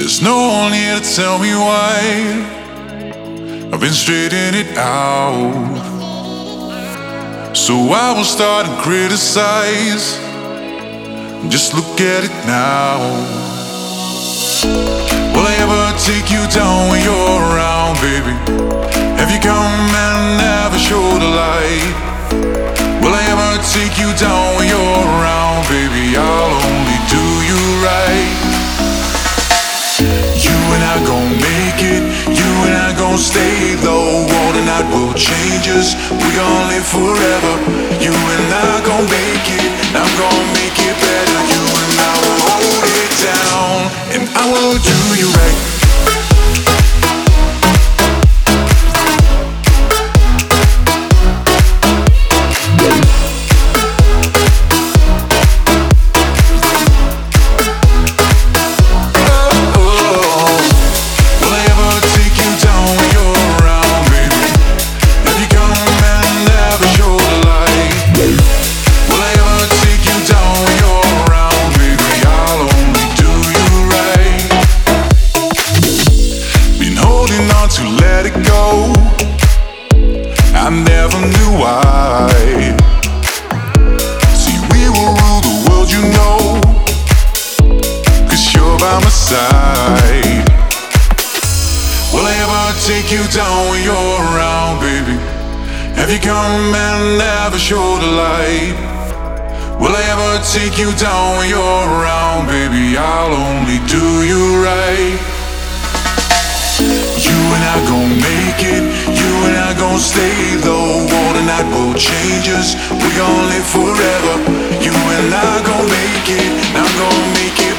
There's no one here to tell me why. I've been straightening it out. So I will start and criticize. Just look at it now. Will I ever take you down when you're around, baby? Have you come and never showed a light? Will I ever take you down when you're around, baby? I'll only do you right. You and I gon' make it. You and I gon' stay low. All the night will change us. We gon' live forever. You and I gon' make it. I'm gon' make it better. You and I will hold it down, and I will do you right. To let it go, I never knew why. See, we will rule the world, you know, 'cause you're by my side. Will I ever take you down when you're around, baby? Have you come and never showed a light? Will I ever take you down when you're around, baby? I'll only do you right. You and I gon' make it. You and I gon' stay low. All the night will change us. We gon' live forever. You and I gon' make it. I'm gon' make it